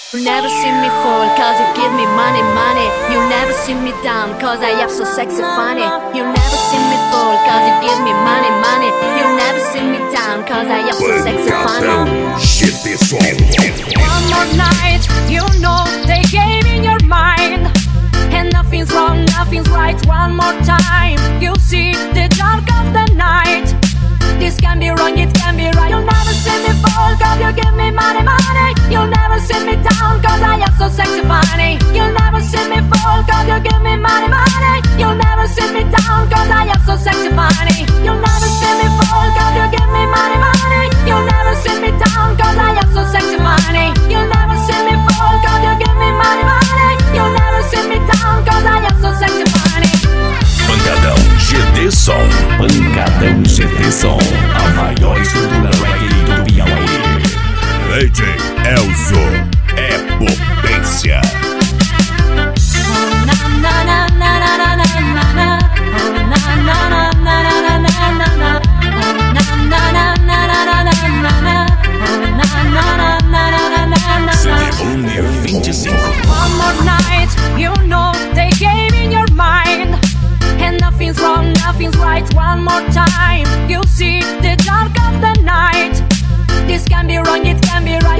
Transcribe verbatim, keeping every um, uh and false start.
You'll never see me fall, cause you give me money, money. You'll never see me down, cause I am so sexy, funny. You'll never see me fall, cause you give me money, money. You'll never see me down, cause I am so sexy, funny. One more night, you know they gave in your mind. And nothing's wrong, nothing's right. One more time, you see the dark of the night. This can be wrong, it can be right. You'll never see me fall, cause you give me money, money. You'll never see me down, cause I am so sexy, funny. You'll never see me fall, cause you give me money, money. You'll never see me down, cause I am so sexy, funny. You'll never see me fall, cause you give me money, money. You'll never see me down, cause I am so sexy, funny. You'll never see me fall, cause you give me money, money. You'll never see me down, cause I am so sexy, funny. Pancadão G D Som. Pancadão G D Som. A maior estrutura reggae do Piauí. D J Elzo é potência. C D Volume vinte e cinco. One more night, you know they gave in your mind. And nothing's wrong, nothing's right. One more time, you see the dark of the night. This can be wrong, it can be right.